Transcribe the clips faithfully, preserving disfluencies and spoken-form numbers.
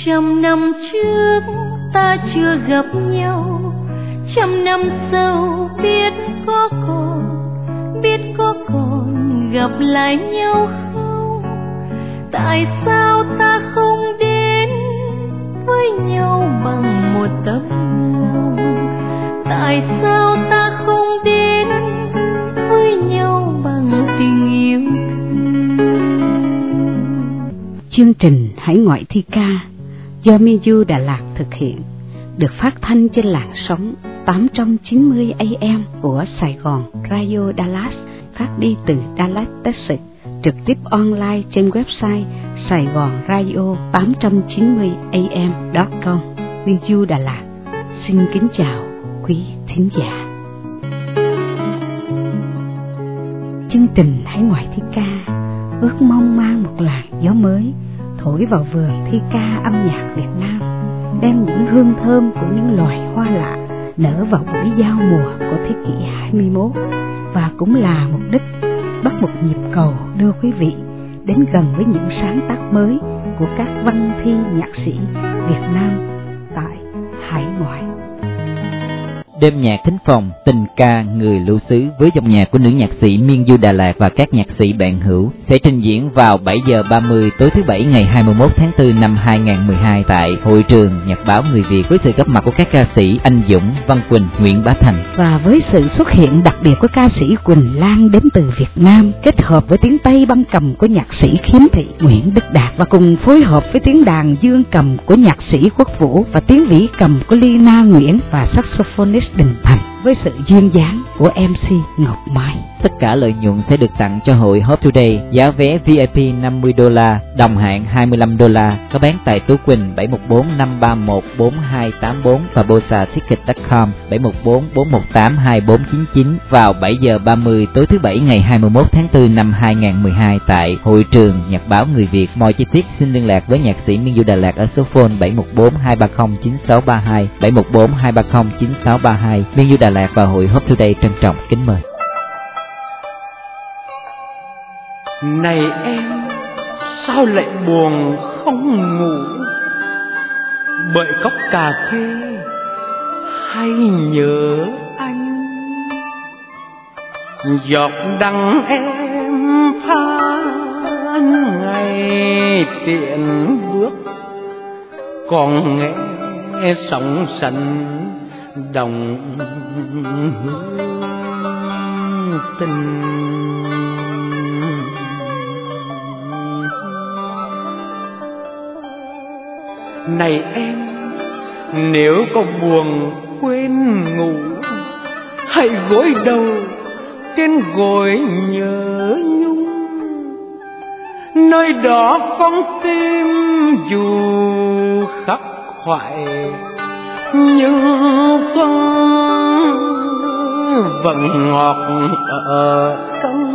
Trăm năm trước ta chưa gặp nhau, trăm năm sau biết có còn, biết có còn gặp lại nhau không? Tại sao ta không đến với nhau bằng một tấm lòng? Tại sao ta không đến với nhau bằng tình yêu thương? Chương trình Hải Ngoại Thi Ca do Minju Đà Lạt thực hiện, được phát thanh trên làn sóng tám trăm chín mươi A M của Sài Gòn Radio Dallas, phát đi từ Dallas, Texas, trực tiếp online trên website Sài Gòn Radio tám trăm chín mươi A M chấm com. Minju Đà Lạt xin kính chào quý thính giả. Chương trình Hải Ngoại Thi Ca ước mong mang một làn gió mới thổi vào vườn thi ca âm nhạc Việt Nam, đem những hương thơm của những loài hoa lạ nở vào buổi giao mùa của thế kỷ hai mươi mốt, và cũng là mục đích bắt một nhịp cầu đưa quý vị đến gần với những sáng tác mới của các văn thi nhạc sĩ Việt Nam tại hải ngoại. Đêm nhạc thính phòng tình ca người lưu xứ với dòng nhạc của nữ nhạc sĩ Minju Đà Lạt và các nhạc sĩ bạn hữu sẽ trình diễn vào bảy giờ ba mươi tối thứ Bảy ngày hai mươi mốt tháng tư năm hai nghìn không trăm mười hai tại Hội trường Nhật báo Người Việt, với sự góp mặt của các ca sĩ Anh Dũng, Văn Quỳnh, Nguyễn Bá Thành, và với sự xuất hiện đặc biệt của ca sĩ Quỳnh Lan đến từ Việt Nam, kết hợp với tiếng Tây băng cầm của nhạc sĩ Khiếm Thị, Nguyễn Đức Đạt, và cùng phối hợp với tiếng đàn dương cầm của nhạc sĩ Quốc Vũ và tiếng vĩ cầm của Lina Nguyễn và saxophonist Đình Thành, với sự duyên dáng của em xê Ngọc Mai. Tất cả lợi nhuận sẽ được tặng cho hội Hop Today. Giá vé V I P năm mươi đô la, đồng hạng hai mươi lăm đô la, có bán tại Tú Quỳnh bảy một bốn năm ba một bốn hai tám bốn và bosa ticket chấm com bảy một bốn bốn một tám hai bốn chín chín vào bảy giờ ba mươi tối thứ Bảy ngày hai mươi mốt tháng tư năm hai nghìn không trăm mười hai tại Hội trường Nhật báo Người Việt. Mọi chi tiết xin liên lạc với nhạc sĩ Minju Đà Lạt ở số phone bảy một bốn hai ba không chín sáu ba hai bảy một bốn hai ba không chín sáu ba hai. Minju Đà Lạt và hội Hop Today trân trọng kính mời. Này em, sao lại buồn không ngủ? Bởi cốc cà phê hay nhớ anh? Giọt đắng em pha ngày tiện bước, còn nghe sóng sánh đồng hương tình. Này em, nếu có buồn quên ngủ, hãy gối đầu trên gối nhớ nhung. Nơi đó con tim dù khắc khoải, nhưng con vẫn ngọt ở trong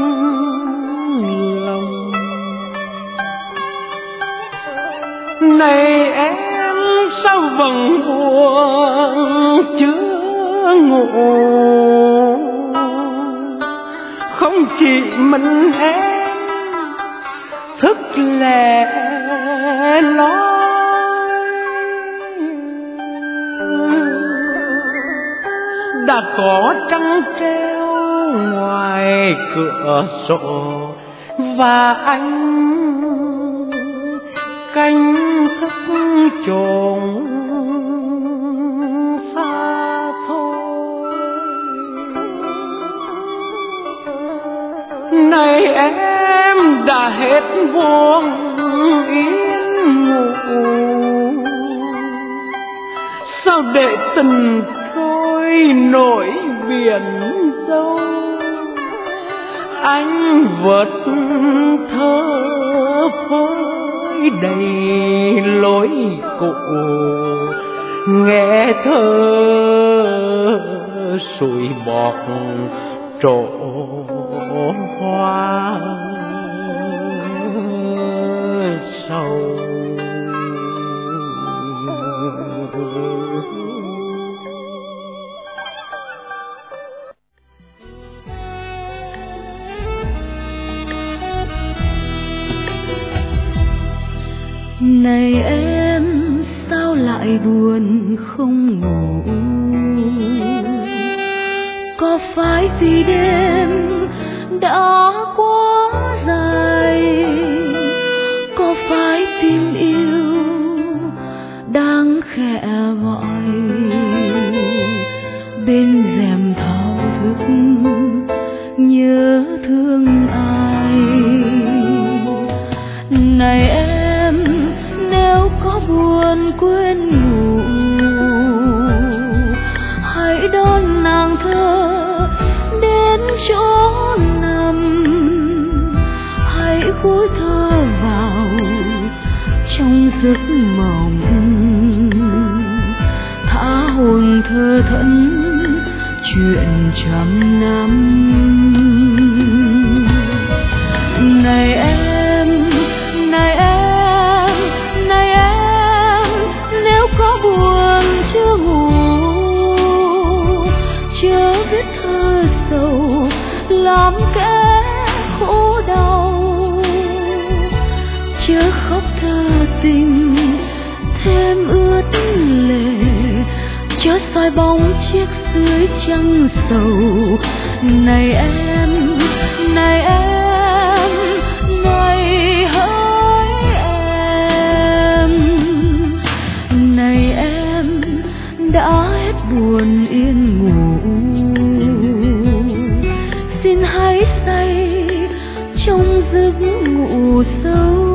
lòng. Này em, sao vẫn buồn chưa ngủ? Không chỉ mình em thức lẻ loi, đã có trăng treo ngoài cửa sổ và anh canh thức chốn xa thôi. Này em, đã hết buồn yên ngủ, sao để tình trôi nổi biển dâu? Anh vượt thơ phơi đầy lối cũ, nghe thơ sủi bọt trổ hoa sầu. Này em, lại buồn không ngủ. Có phải vì đêm đã quá dài, có phải tim yêu đang khẽ gọi, bên rèm thao thức nhớ thương ai. Này em, nếu có buồn quên ngủ, hãy đón nàng thơ đến chỗ nằm, hãy gối thơ vào trong giấc mộng, thả hồn thơ thẫn chuyện trăm năm. Này em, này em, này em, nếu có buồn chưa ngủ, chớ viết thơ sầu làm kẻ khổ đau, chớ khóc thơ tình thêm ướt lệ, chớ soi bóng chiếc dưới trăng sầu. Này em, này em, này hỡi em, này em đã hết buồn yên ngủ, xin hãy say trong giấc ngủ sâu,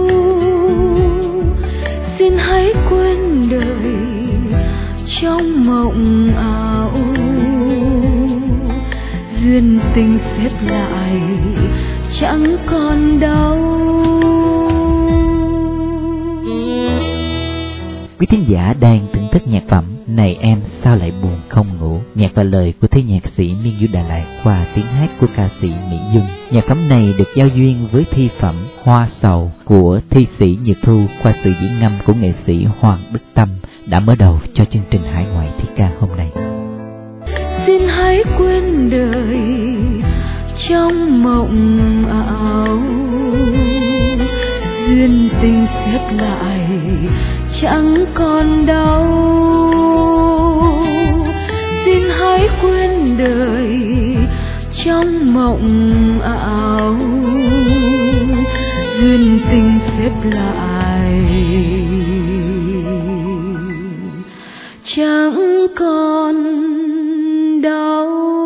xin hãy quên đời trong mộng ảo, duyên tình xếp lại chẳng còn đau. Quý thính giả đang thưởng thức nhạc phẩm Này Em Sao Lại Buồn Không Ngủ, nhạc và lời của thế nhạc sĩ Miên Du Đà Lạt qua tiếng hát của ca sĩ Mỹ Dung. Nhạc phẩm này được giao duyên với thi phẩm Hoa Sầu của thi sĩ Nhật Thu qua sự diễn ngâm của nghệ sĩ Hoàng Đức Tâm đã mở đầu cho chương trình Hải Ngoại thi ca hôm nay. Xin hãy quên đời trong mộng ảo, duyên tình xếp lại chẳng còn đau. Xin hãy quên đời trong mộng ảo, duyên tình xếp lại chẳng còn đau.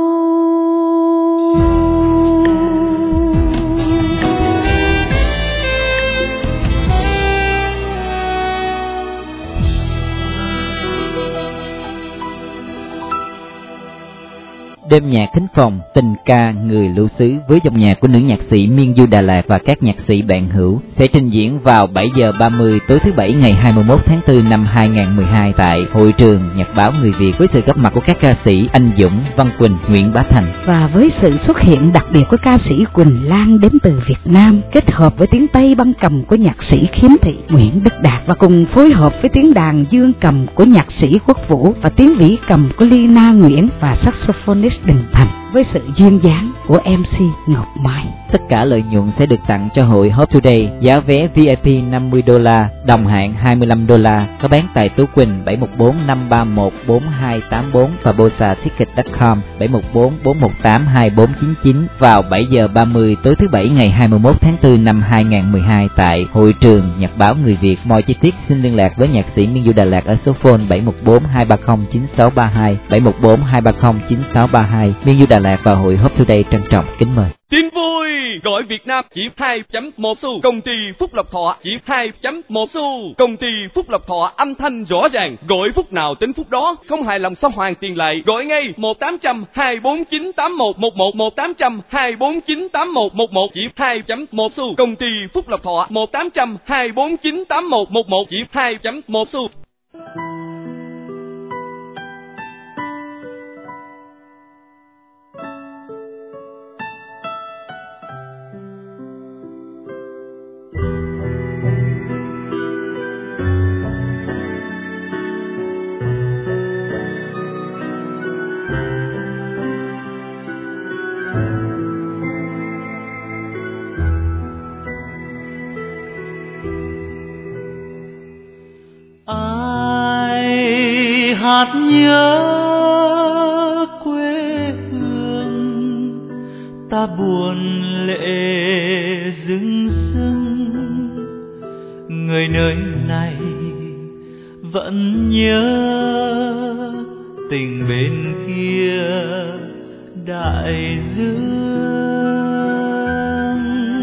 Đêm nhạc thính phòng tình ca người lưu xứ với dòng nhạc của nữ nhạc sĩ Miên Du Đà Lạt và các nhạc sĩ bạn hữu sẽ trình diễn vào bảy giờ ba mươi tối thứ Bảy ngày hai mươi mốt tháng tư năm hai nghìn không trăm mười hai tại Hội trường Nhật báo Người Việt với sự góp mặt của các ca sĩ Anh Dũng, Văn Quỳnh, Nguyễn Bá Thành và với sự xuất hiện đặc biệt của ca sĩ Quỳnh Lan đến từ Việt Nam kết hợp với tiếng Tây băng cầm của nhạc sĩ Khiếm Thị Nguyễn Đức Đạt và cùng phối hợp với tiếng đàn dương cầm của nhạc sĩ Quốc Vũ và tiếng vĩ cầm của Lina Nguyễn và saxophonist Đình Thành với sự duyên dáng của em xê Ngọc Mai. Tất cả lợi nhuận sẽ được tặng cho hội Hope Today. Giá vé vi ai pi năm mươi đô la, đồng hạng hai mươi lăm đô la. Có bán tại Tú Quỳnh bảy một bốn năm ba một bốn hai tám bốn và bosa ticket chấm com bảy một bốn bốn một tám hai bốn chín chín vào bảy giờ ba mươi tối thứ Bảy ngày hai mươi mốt tháng tư năm hai nghìn không trăm mười hai tại Hội trường Nhật báo Người Việt. Mọi chi tiết xin liên lạc với nhạc sĩ Miên Du Đà Lạt ở số phone bảy một bốn hai ba không chín sáu ba hai bảy một bốn hai ba không chín sáu ba hai. Miên Du Đà Lạt và hội Hope Today trân trọng kính mời. Tin vui! Gọi Việt Nam chỉ hai chấm một xu. Công ty Phúc Lộc Thọ chỉ hai chấm một xu. Công ty Phúc Lộc Thọ âm thanh rõ ràng. Gọi phút nào tính phút đó. Không hài lòng sao hoàn tiền lại. Gọi ngay một tám trăm hai bốn chín tám một một một một tám trăm hai bốn chín tám một một một chỉ hai chấm một xu. Công ty Phúc Lộc Thọ một tám trăm hai bốn chín tám một một một chỉ hai chấm một xu. À hát nhớ quê hương, ta buồn lệ rưng rưng. Người nơi này vẫn nhớ tình bên kia đại dương.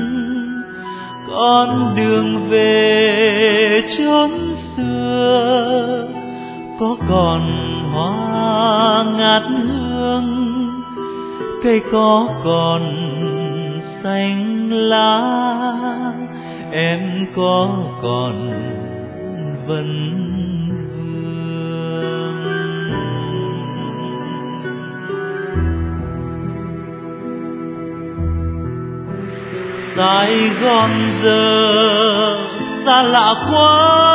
Con đường về chốn xưa có còn hoa ngát hương, cây có còn xanh lá, em có còn vấn vương. Sài Gòn giờ xa lạ quá,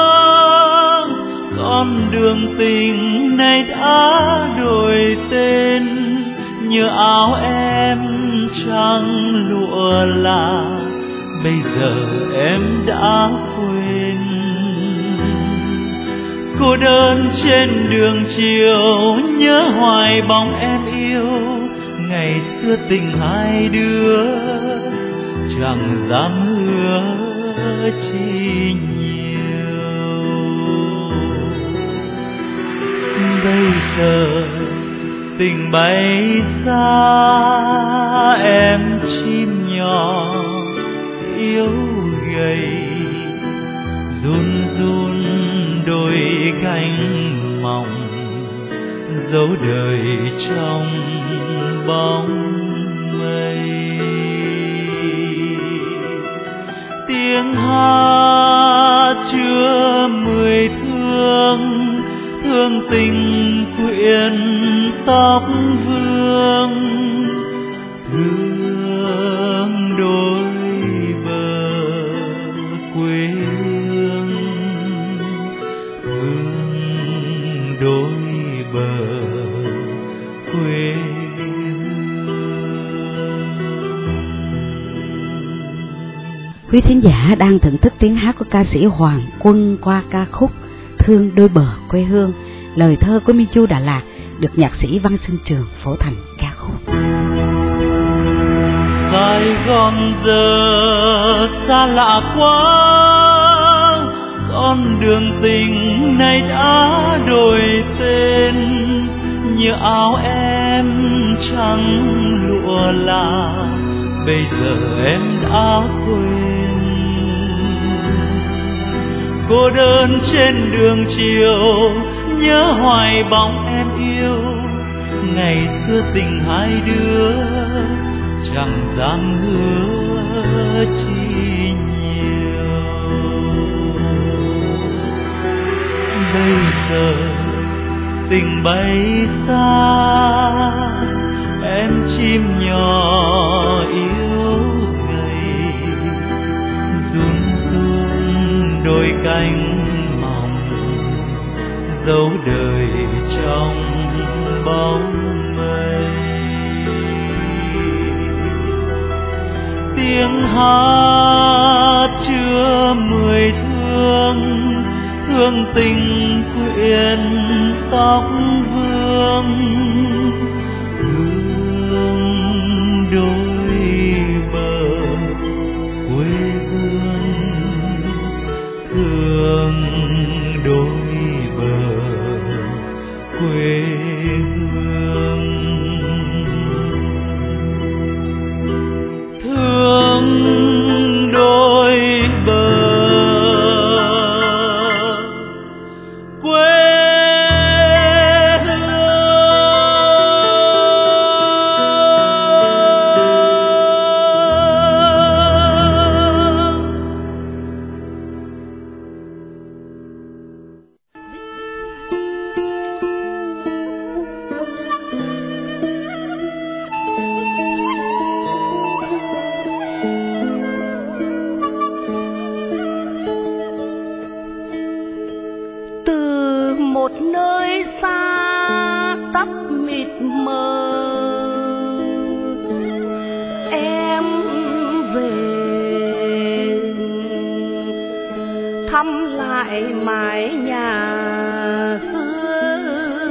con đường tình này đã đổi tên. Nhớ áo em trắng lụa là bây giờ em đã quên. Cô đơn trên đường chiều nhớ hoài bóng em yêu, ngày xưa tình hai đứa chẳng dám hứa chi nhiều. Bây giờ tình bay xa, em chim nhỏ yếu gầy run run đôi cánh mỏng, dấu đời trong bóng mây. Tiếng hát chứa mười thương, thương tình quyện tóc vương, thương đôi bờ quê hương, thương đôi bờ quê Quý thính giả đang thưởng thức tiếng hát của ca sĩ Hoàng Quân qua ca khúc Thương Đôi Bờ Quê Hương, lời thơ của Minh Chu Đà Lạt, được nhạc sĩ Văn Xuân Trường phổ thành ca khúc. Sài Gòn giờ xa lạ quá, con đường tình này đã đổi tên. Như áo em trắng lụa là bây giờ em đã quên. Cô đơn trên đường chiều nhớ hoài bóng em yêu, ngày xưa tình hai đứa chẳng dám hứa chi nhiều. Bây giờ tình bay xa, em chim nhỏ yếu gầy run run đôi cánh mỏng, dấu đời trong bóng mây. Tiếng hát chứa mười thương, thương tình quyện tóc vương, thương đôi bờ quê hương, thương đôi bờ quê hương, thương đôi bờ quê. Thăm lại mái nhà xưa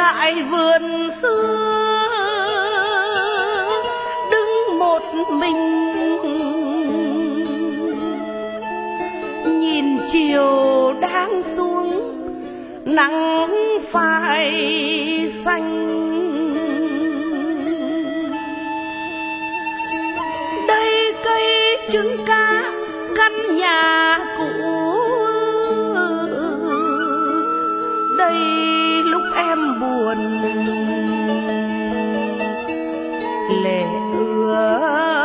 lại vườn xưa đứng một mình, nhìn chiều đang xuống nắng phai xanh. Đây cây trứng cá căn nhà cũ, đây lúc em buồn lệ ứa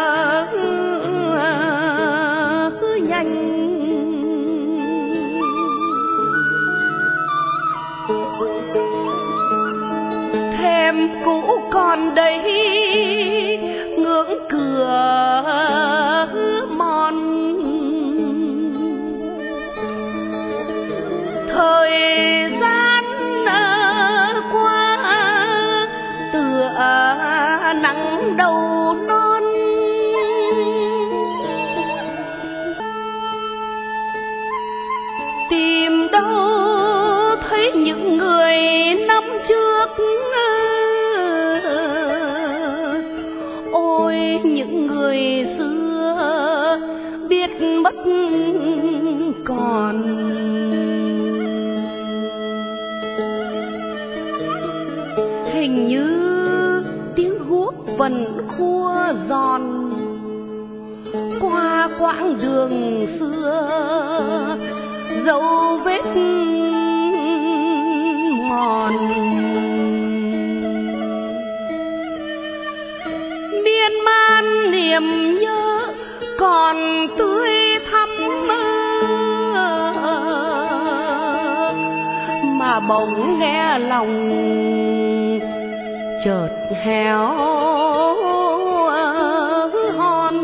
nhanh. Thềm cũ còn đây ngưỡng cửa mòn, thời gian qua tựa nắng đầu non. Tìm đâu thấy những người năm trước, ôi những người xưa biết mất còn. Hình như tiếng guốc vẫn khua giòn qua quãng đường xưa, dấu vết mòn. Miên man niềm nhớ còn tươi thắm, mà bỗng nghe lòng chợt héo hon.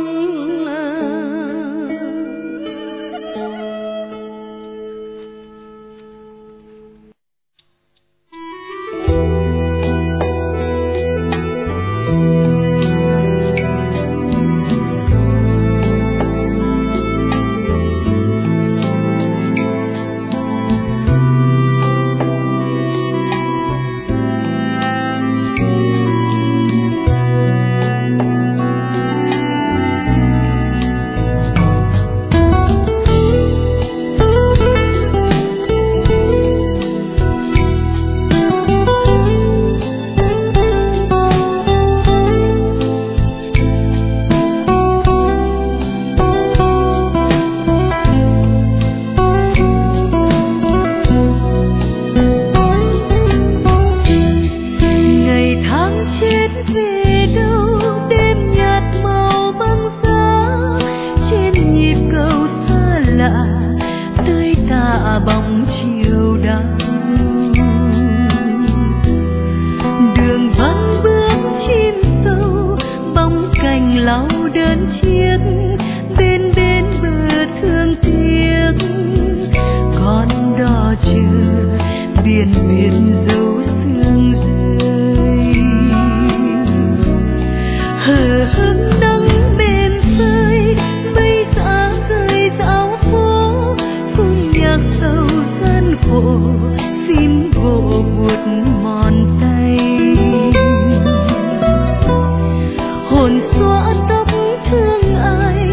Hồn xóa tóc thương ai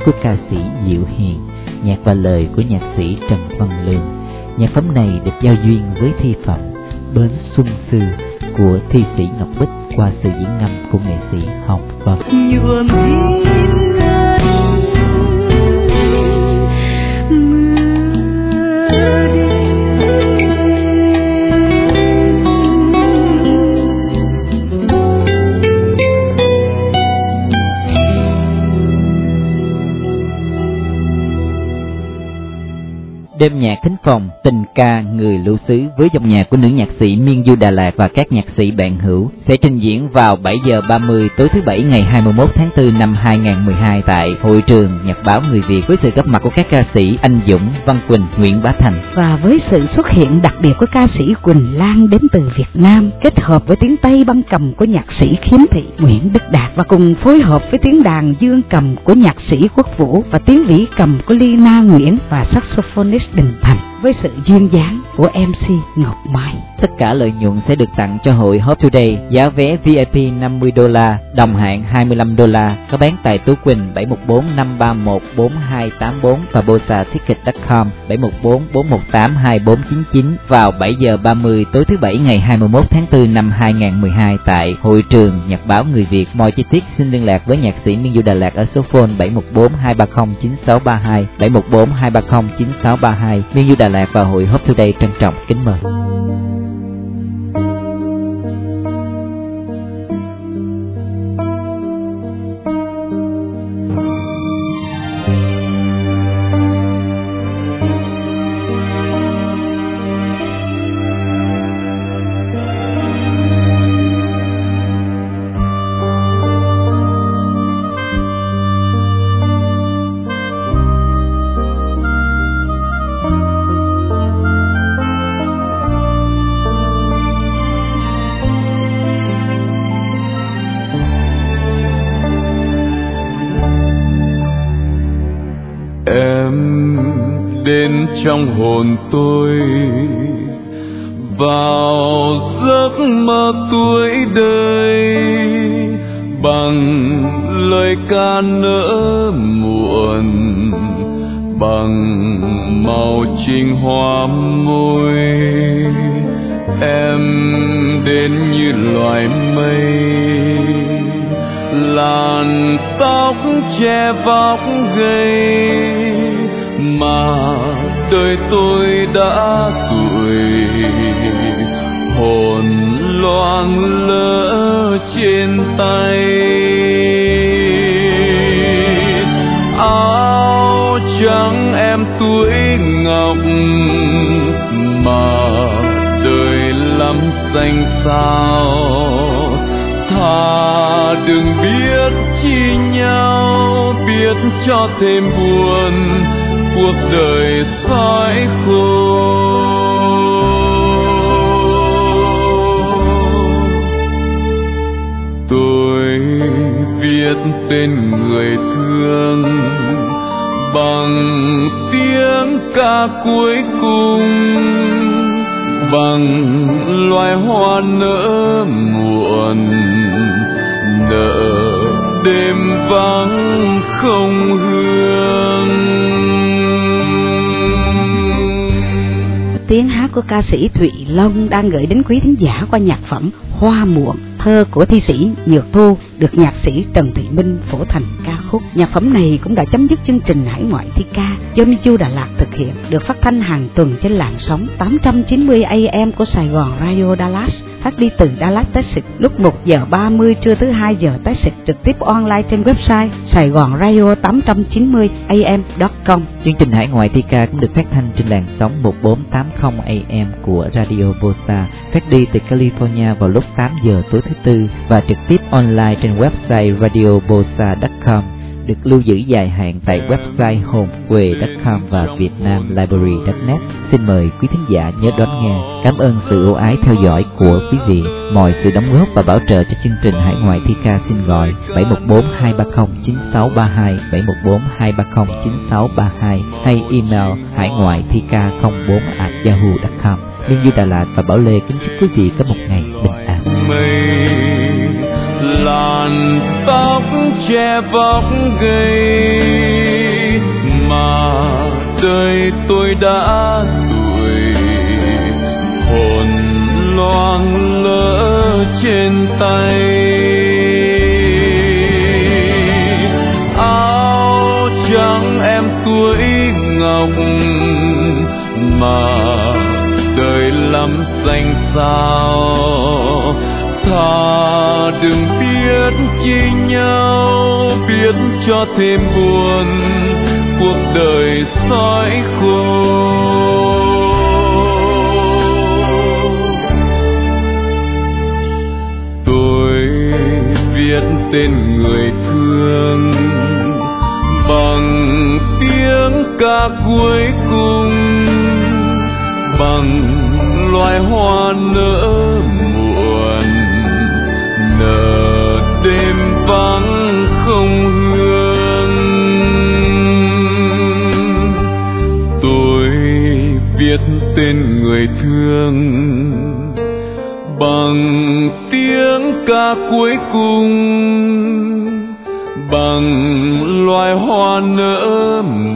của ca sĩ Diệu Hiền, nhạc và lời của nhạc sĩ Trần Văn Lương. Nhạc phẩm này được giao duyên với thi phẩm Bến Xuân Xưa của thi sĩ Ngọc Bích qua sự diễn ngâm của nghệ sĩ Hồng Vân. Nhuộm hiên ngân mưa Đêm nhạc thính phòng tình ca người lưu xứ với dòng nhạc của nữ nhạc sĩ Miên Du Đà Lạt và các nhạc sĩ bạn hữu sẽ trình diễn vào bảy giờ ba mươi tối thứ bảy ngày hai mươi mốt tháng tư năm hai nghìn không trăm mười hai tại hội trường Nhật báo Người Việt với sự góp mặt của các ca sĩ Anh Dũng, Văn Quỳnh, Nguyễn Bá Thành và với sự xuất hiện đặc biệt của ca sĩ Quỳnh Lan đến từ Việt Nam kết hợp với tiếng Tây băng cầm của nhạc sĩ Khiếm Thị, Nguyễn Đức Đạt và cùng phối hợp với tiếng đàn dương cầm của nhạc sĩ Quốc Vũ và tiếng vĩ cầm của Lina Nguyễn và saxophonist Đình Thành với sự duyên dáng của em xê Ngọc Mai. Tất cả lợi nhuận sẽ được tặng cho hội Hope Today. Giá vé vê i pê năm mươi đô la, đồng hạng hai mươi lăm đô la. Có bán tại Tú Quỳnh bảy một bốn năm ba một bốn hai tám bốn và bosa ticket chấm com bảy một bốn bốn một tám hai bốn chín chín vào bảy giờ ba mươi tối thứ bảy ngày hai mươi mốt tháng tư năm hai nghìn không trăm mười hai tại hội trường Nhật báo Người Việt. Mọi chi tiết xin liên lạc với nhạc sĩ Miên Du Đà Lạt ở số phone bảy một bốn hai ba không chín sáu ba hai bảy một bốn hai ba không chín sáu ba hai. Miên Du Đà Lạt và hội Hope Today trân trọng kính mời. Đến trong hồn tôi vào giấc mơ tuổi đời bằng lời ca nỡ muộn, bằng màu trình hoa môi. Em đến như loài mây, làn tóc che vóc gầy mà đời tôi đã tuổi, hồn loang lỡ trên tay. Áo trắng em tuổi ngọc mà đời lắm xanh xao, thà đừng biết chi nhau, biết cho thêm buồn cuộc đời sói khô. Tôi viết tên người thương bằng tiếng ca cuối cùng, bằng loài hoa nở muộn, nở đêm vắng không hương. Tiếng hát của ca sĩ Thụy Long đang gửi đến quý thính giả qua nhạc phẩm Hoa Muộn, thơ của thi sĩ Nhược Thu, được nhạc sĩ Trần Thị Minh phổ thành ca khúc. Nhạc phẩm này cũng đã chấm dứt chương trình Hải Ngoại Thi Ca do Miên Du Đà Lạt thực hiện, được phát thanh hàng tuần trên làn sóng tám trăm chín mươi A M của Sài Gòn Radio Dallas, phát đi từ Dallas, Texas lúc một giờ ba mươi trưa thứ hai giờ Texas, trực tiếp online trên website Sài Gòn Radio tám trăm chín mươi A M chấm com. Chương trình Hải Ngoại Thi Ca cũng được phát thanh trên làn sóng một bốn tám không A M của Radio Bosa, phát đi từ California vào lúc tám giờ tối thứ tư và trực tiếp online trên website radio bosa chấm com, được lưu giữ dài hạn tại website homequê chấm com và vietnamlibrary chấm net. Xin mời quý thính giả nhớ đón nghe. Cảm ơn sự ưu ái theo dõi của quý vị. Mọi sự đóng góp và bảo trợ cho chương trình Hải Ngoại Thi Ca xin gọi bảy một bốn hai ba không chín sáu ba hai bảy một bốn hai ba không chín sáu ba hai hay email hải ngoại thi ca không bốn a yahoo chấm com. Miên Du Đà Lạt và Bảo Lê kính chúc quý vị có một ngày bình an. Mây làn tóc che vóc gầy mà đời tôi đã tuổi, hồn loang lỡ trên tay. Áo trắng em tuổi ngọc mà đời lắm xanh xao, thà đừng biết chi nhau, biết cho thêm buồn cuộc đời sói khô. Tôi viết tên người thương bằng tiếng ca cuối cùng, bằng loài hoa nở muộn, nở đêm vắng không hương. Tôi viết tên người thương bằng tiếng ca cuối cùng, bằng loài hoa nở